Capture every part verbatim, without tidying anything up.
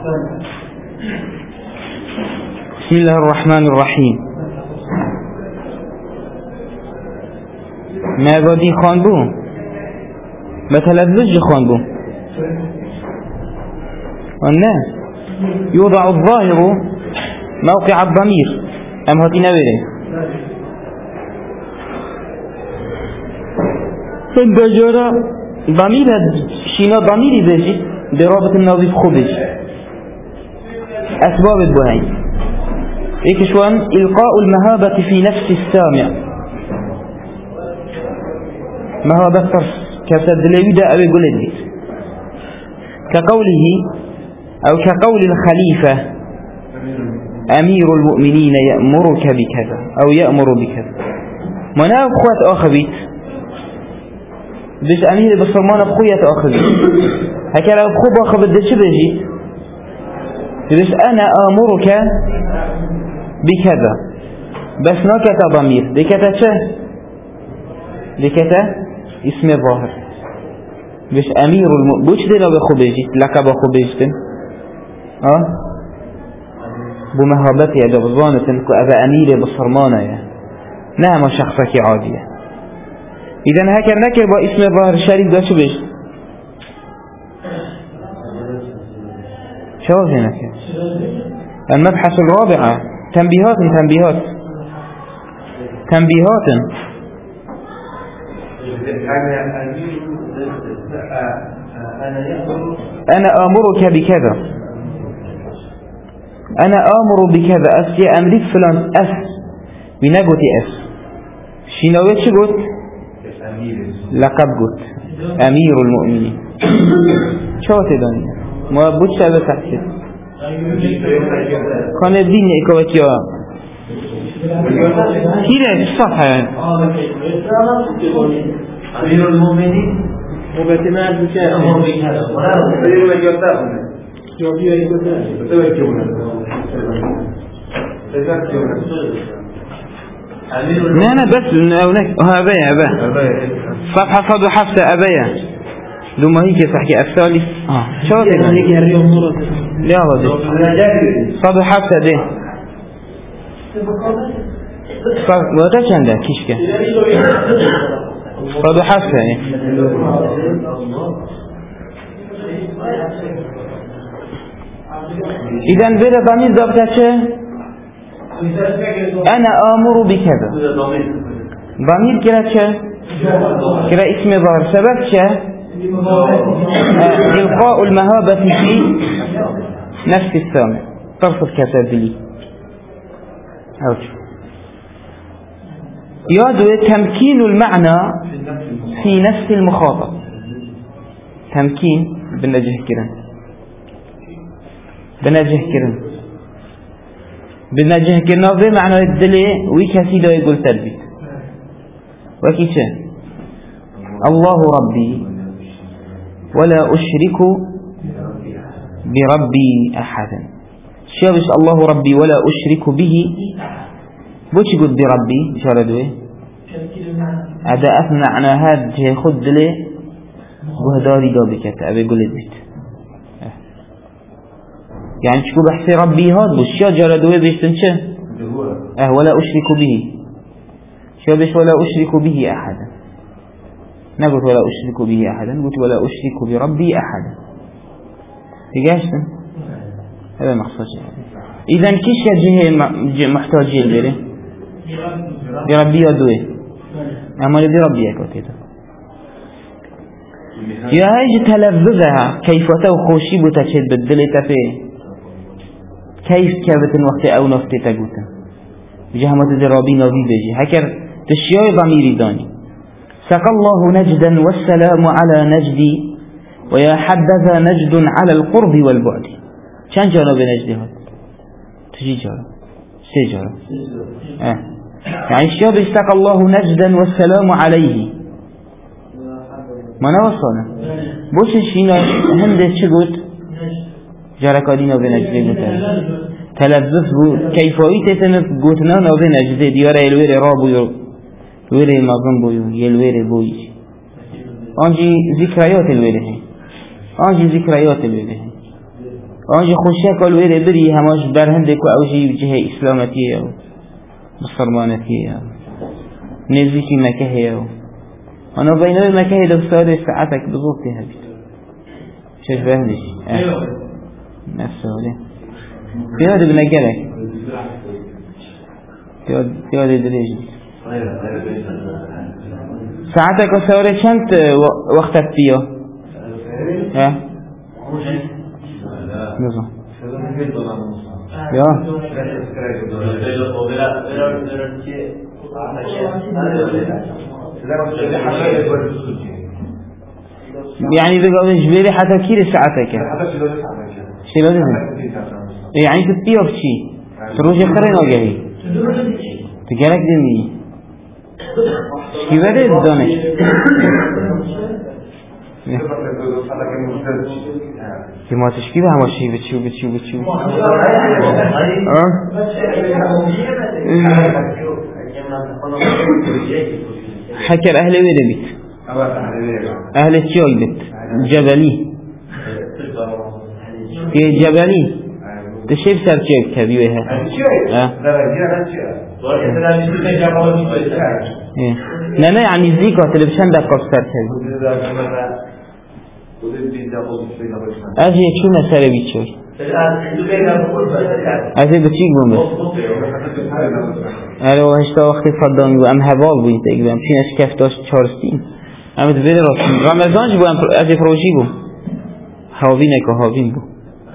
بسم الله الرحمن الرحیم. مبادی خوان بو بتلذج خوان بو نه يوضع الظاهر موقع الضمير ام هاتي نبره فالدجارة ضمير شينا ضميري بجي برابط النظيف خبج أسباب البهاي إيكشوان إلقاء المهابة في نفس السامع مهابة طرس كتدلوي دا أبي قلت كقوله أو كقول الخليفة أمير المؤمنين يأمرك بكذا أو يأمر بكذا منا بخوات آخبيت بس أمير بصرمان بخوية آخبيت هكذا بخو باخبت ده چه بجيت بس أنا آمرك بكذا بس نكت ضمير دكتا چه دكتا اسم ظاهر بس أمير المؤمنين بوش دينا بخو بجيت لك بخو بجيتن اه بمهابتي يا جبزانة أبا أمير بصرمانة يا نعم شخصك عادية إذن هكذا نكر باسم ظاهر الشريك ده شو بيش شو هنا كده المبحث الرابع تنبيهات تنبيهات تنبيهات أنا آمرك بكذا أنا آمر بكذا أس يا أمريك فلان أس بنقوتي أس شنويت شو قلت لقب قلت أمير المؤمنين شو تداني ما بوش هذا تحسد كان الدين إكواتيا كيرا الصفحة أمير المؤمنين مبتمع بكذا أمر بكذا أمير المؤمنين جوابي أيضا لا أنا بس هناك أبايا أبايا صفحة صد حفصة أبايا لما هيك تحكي الثالث آه شو هذا لا هذا صد حفصة ده صد وده كان ده كيش كان صد حفصة يعني إذن بره ضمير ضبطة چه؟ أنا آمر بكذا ضمير كرا چه؟ كرا اسم ظاهر سبب چه؟ إلقاء المهابة في نفس السامع طرف الكتابلي يادو تمكين المعنى في نفس المخاطب تمكين بالنجه كرا بنجه كرن بنجه كرنا بمعنى الدلي ويكسي لا يقول تلبيت وكيشا الله ربي ولا أشرك بربي أحدا شابش الله ربي ولا أشرك به بوش قد بربي شاردوه أداء معنى هذا خد دلي وهداري دابكت أبي قلت بيت يعني شكو بحثي ربي هاد بوشيا جردوه بيشتن چه اه ولا أشرك به شو بيش ولا أشرك به أحدا نقول ولا أشرك به أحدا قلت ولا أشرك بربي أحدا تقاشتن هذا مقصد إذن كيش يجيه محتاجين لره بربي يدوه أما لدي ربي أكوتيته يا هاي تلفظها كيف توخوشي بتشد بدلت فيه كيف كابت الوقت أو نفت تقوتا جهمة الرابي نبي بيجي هكذا تشياء ضميري داني سقى الله نجدا والسلام على نجدي ويا حبذا نجد على القرب والبعد كان جانب نجدي هذا تجي جانب سي جانب آه. يعني الشياء بيستقى الله نجدا والسلام عليه ما نوصلنا بوش الشينا هم ده شقوت جركادينا بنجدي قوتا تلذذ بو كيفاية تنف قوتنا بنجدي ديارة الوير رابو الوير المظلم بو يلوير بوي أنجي ذكريات الوير أنجي ذكريات الوير آنجا خوشه کل ویره بری هماش برهنده که اوجی جهه اسلامتیه و مسلمانتیه نزدیکی مکهیه و انا بینه مکه دو ساعت ساعتك بزرگتی هبید چش بهنش نفسه ولی پیاده بنگلک پیاده دلیجی ساعتك وسوره چند وقتت بیا ها نظام یا يعني بقى جبالي حتى كير ساعتك شلون يعني تبيه بشي تروح يقرن وجهي تجارك دمي كيف هذا الدونش كما تشكي بها ماشي بتشو بتشو بتشو اه حكر أهل وين بيت أهل الشيوخ بيت جبلي في جبلي تشيب سر شيء كبيرة ها لا لا يعني زيكو تلبشان ده كوستر كبير أجي شو مسألة بيتشوي أجي بتشيك بومس أنا وهشتا وقتی فضانی و ام هوال بوید اگه بهم چین اش کف داشت چارستیم اما تو بده راست رمضان جو ام از پروژی بو هاوین که هاوین بو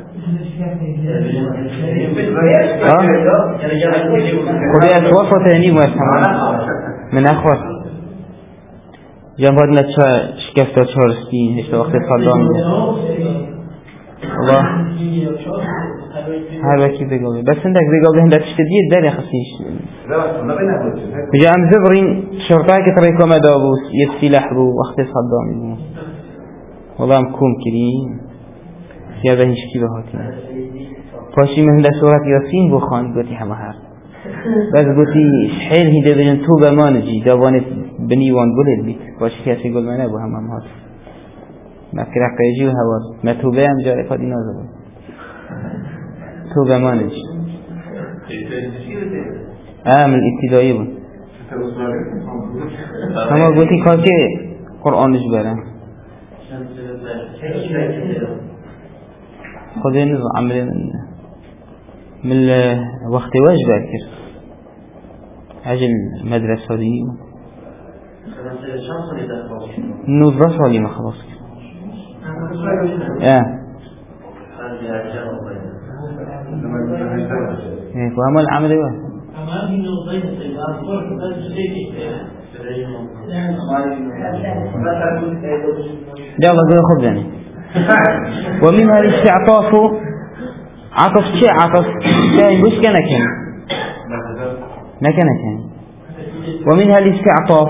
خودی از وقت تهنی بو من اخوات جنباد نتشا شکف داشت چارستیم هشتا وقتی فضانی بو الله هر وکی بگاوه بس اندک بگاوه هندک شدید داری خسیش بجا ام زبرین شرطای که تریکو مدابوس یه سلاح بو وقت صدامی بو والله ام کوم کریم یا به هیچکی به هاتیم پاشی من هنده صورت یاسین بو خان گوتی همه هر بس گوتی حیل هیده بجن تو به ما نجی داوانت بنیوان گلت بید پاشی کسی گل منه بو هم هم هات مفکر حقیجی و هواز متوبه هم جای فادی نازده تو به ما نجی آم الابتدایی بود اما گوتی کاکه قرآنش برن خودی نظر عملی من من وقت واجب کرد عجل مدرسه دی نوزده سالی ما خلاص کرد اه ايه وهم العمل ايه ده بقول خب يعني ومنها الاستعطاف عطف شيء عطف شيء مش كان كان ما كان كان ومنها الاستعطاف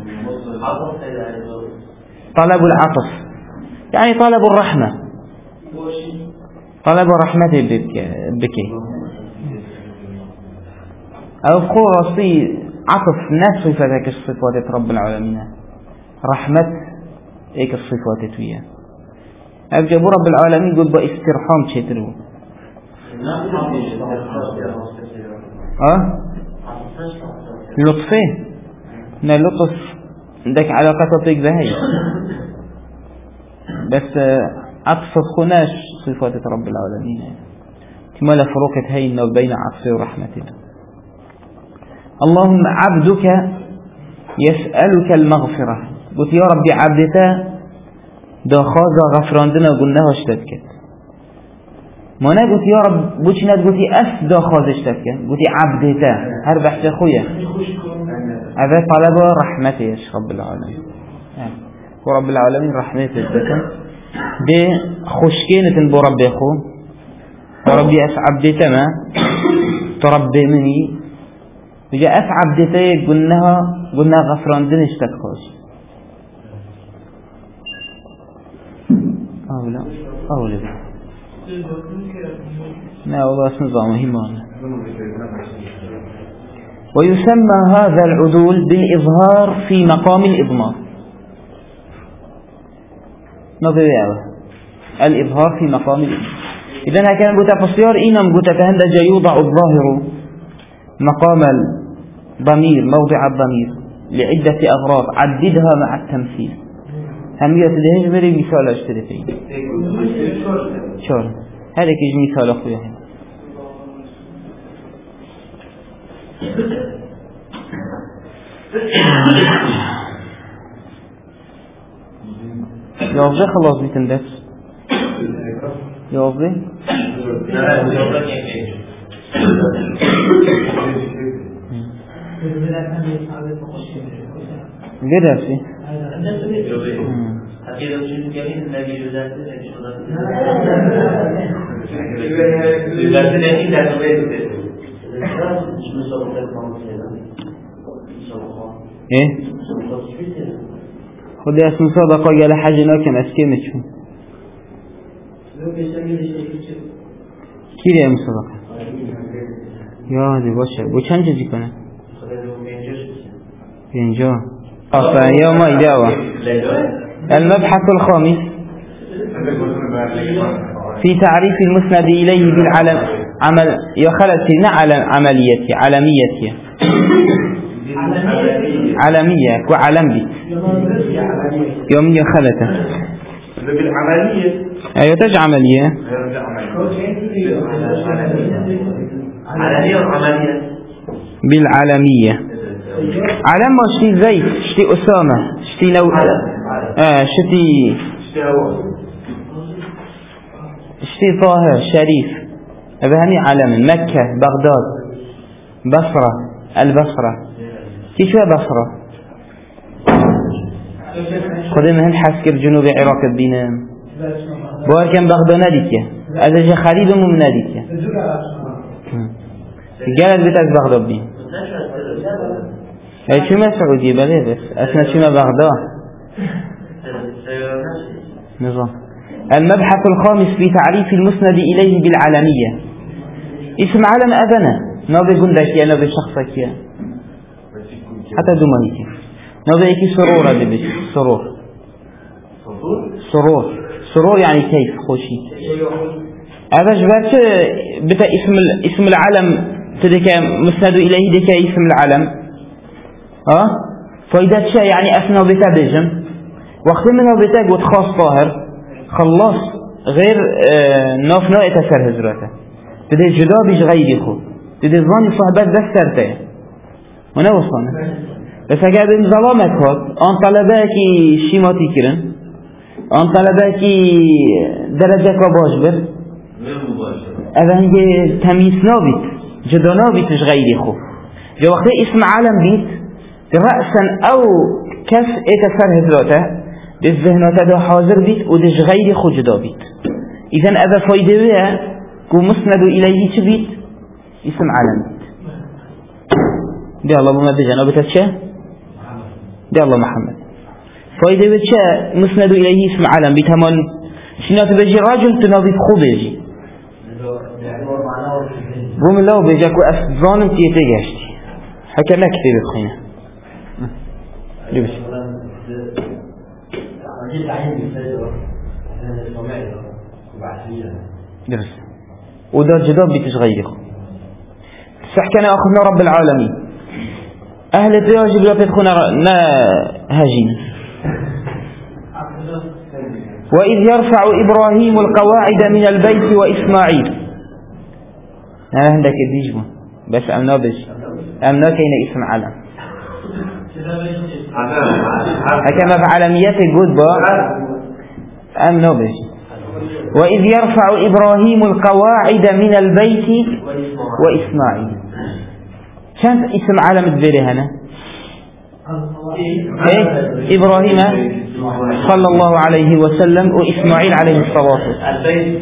طلب العطف يعني طلب الرحمة طلب رحمة بك أو قرصي عطف نفس صفاتك الصفات رب العالمين رحمة إيك الصفات تويا أبجب رب العالمين قل باسترحام شترو أه لطفه نا لطف عندك علاقة بك بهاي بس عطف خناش صفات رب العالمين كما لا فروقت هين بين عطفه ورحمته اللهم عبدك يسألك المغفرة قلت يا ربي عبدتا دا خازا غفراندنا قلناها اشتدك ما نقلت يا رب بوش نقلت أس دا خازا اشتدك قلت عبدتا هر بحث خويا هذا طلب رحمته يا رب العالمين ورب العالمين رحمته الزكاة دي خشكينة برب أخو وربي أس عبدتا ما تربي مني بجاء أس عبدتا قلناها قلنا غفراندنا اشتدكوش أو لا أو لا لا والله اسم نظامه مهم ويسمى هذا العدول بالإظهار في مقام الإضمار ما بيعه الإظهار في مقام الإضمار إذن هكذا بوتا بصيار إنم بوتا تهندج يوضع الظاهر مقام الضمير موضع الضمير لعدة أغراض عددها مع التمثيل همية تدهج بري مثال اشتري فيه شور هذا كيج مثال أخويا يوضي خلاص بيتندس يوضي درسي ايه خد اسم صدقه قال حاجه كم اسكي شو كيف يا صدقه يا دي باشه و چند چیزی کنه اینجا آفا یا ما ایداوا المبحث الخامس في تعريف المسند إليه بالعلم عمل يا خلتي نعلم عمليتي علميتي علمية وعلم بي يوم يا خلته بالعملية أيوة تج عملية علمية وعملية بالعلمية علم ما شتي زيد شتي أسامة شتي لو آه شتي شتي طاهر شريف أبهني علم مكة بغداد بصرة البصرة كيف شو بصرة خدم هن حسكر جنوب العراق الدين بوار كان بغداد ناديك هذا جا خريب من ناديك قالت بتاعك بغداد بين أي شو ما سعودية بلي بس أثناء شو ما بغداد نظام المبحث الخامس في تعريف المسند إليه بالعلمية اسم علم أذنه نابي قندك يا نابي شخصك يا حتى دمانيك نابي يكي سرور هذا بس سرور سرور سرور يعني كيف خوشي هذا جبت بتا اسم اسم العلم تدك مسند إليه دك اسم العلم ها فإذا شيء يعني أثناء بتا بجم وقت منه بتا قد خاص طاهر خلص غير اه ناف نوع تسر هزراته تدي جدا بيش غيري خو تدي ظاني صحبات بس سرته وانا وصلنا بس اگر این ظلامت هات آن طلباکی شیماتی کرن آن طلباکی درجه کا باش بر اوه هنگه تمیز نابید جدا نابیدش غیری خو جا وقتی اسم عالم بید رأسا او کس اتسر هزراته دش ذهناته دا حاضر بید و دش غیری خو جدا بید اذن اوه فایده بيه که مسند الیهی چه بید اسم عالم بید دی الله بما بجنابته چه دی الله محمد فایده به چه مسند الیه اسم علم بیتمان شنات بجی راجل تنابید خوب بجی بوم الله بجی که افضانم تیته گشتی حکر نکتی بخینه لبش درست و دا جدا بیتش غیری خود سحكنا أخذنا رب العالمين أهل التواجب لا تدخلنا نا هجين وإذ يرفع إبراهيم القواعد من البيت وإسماعيل أنا عندك الديجمة بس أمنا بج أمنا كين اسم علم هكما بعلميات الجدبة أمنا بج وإذ يرفع إبراهيم القواعد من البيت وإسماعيل كانت اسم علم الدبيري هنا إيه؟ إبراهيم صلى الله عليه وسلم وإسماعيل عليه الصلاة والسلام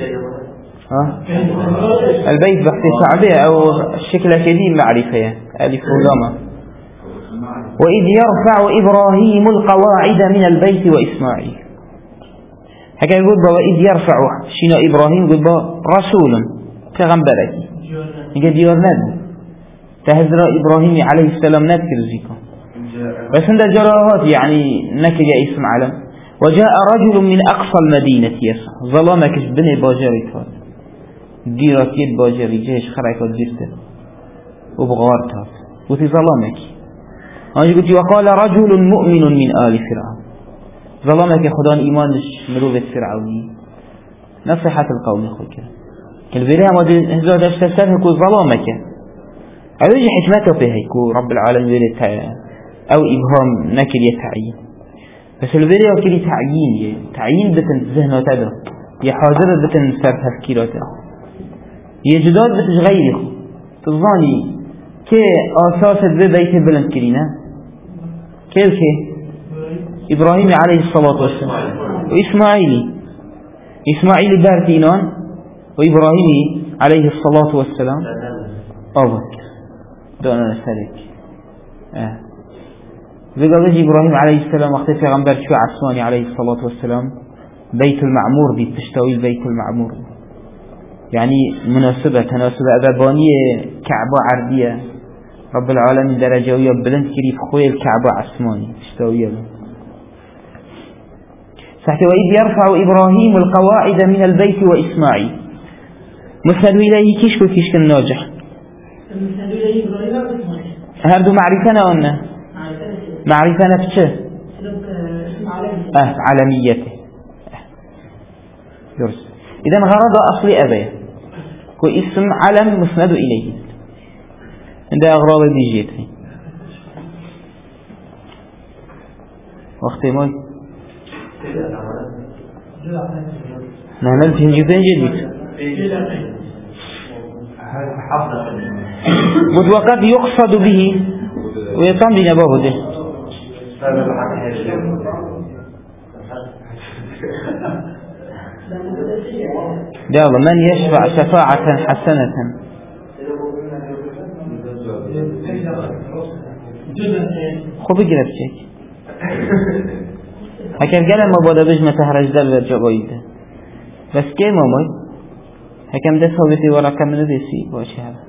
البيت بحث صعبة أو الشكل كديم معرفة ألف ولام وإذ يرفع إبراهيم القواعد من البيت وإسماعيل هكذا يقول وإذ يرفع شنا إبراهيم يقول رسول كغنبرك يقول ديار ند تهزر إبراهيم عليه السلام نذكر زيكم بس عند جراهات يعني نكج اسم علم وجاء رجل من أقصى المدينة يسعى ظلامك بني باجري فات ديراتيت باجري جيش خريكات جرته وبغارتها وفي ظلامك أنا قلت وقال رجل مؤمن من آل فرعون ظلامك خدان إيمانش مروفة فرعوني نصيحة القوم يخوك الفيريها ما هزار داشت تسرهك ظلامك أوجه حكمته في هيك رب العالمين يريد أو إبهام نكر يتعيين بس الفيريها كري تعيين تعيين بتن ذهنه تدا يحاضر بتن سر تفكيراته يجداد بتش غيره تظاني كي أساس ببيت بلند كرينا كيف كي إبراهيم عليه الصلاة والسلام وإسماعيلي إسماعيلي بارتينان وإبراهيم عليه الصلاة والسلام أبك دون نسألك آه. بقى إبراهيم عليه السلام وقت في غنبر شو عثماني عليه الصلاة والسلام بيت المعمور دي تشتوي البيت المعمور يعني مناسبة تناسبة أبابانية كعبة عربية رب العالمين درجوية بلند كريف خوي الكعبة عثماني تشتوي له سحكي وإذ يرفع إبراهيم القواعد من البيت وإسماعيل مسند إليه كيش وكيش كان ناجح المسند إليه إبراهيم وإسماعيل هردو معرفنا قلنا معرفنا بشه اه عالميته درس إذا غرض أصل أبيه كو اسم علم مسند إليه عند أغراض دي جيتي وقت موي نعمل في جزء جديد وقد يقصد به ويطعم بنباه ده يلا من يشفع شفاعة حسنة خب بگیرد چک هکر گلم مبادا بجمع تهرج دل و جوایی ده بس که مامای هکم ده ثابتی و رقم ندیسی باشه هذا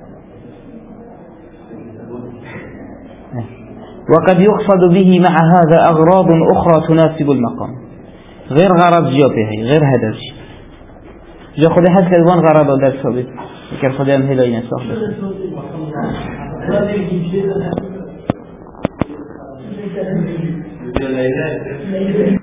وقد يقصد به مع هذا أغراض أخرى تناسب المقام غير غرض جابه غير هدف جا خود هست که دوان غرض در ثابت هکر خودم هلایی نساخت